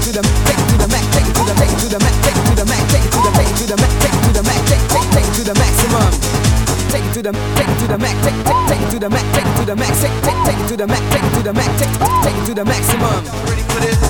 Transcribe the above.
to the take it to the max, take it to the take it to the max, take it to the max, take it to the take it to the max, take it to the max, take it to the maximum. Take it to the max, take it to the max, take it to the max, take it to the max, take it to the max, take it to the maximum. Ready for this?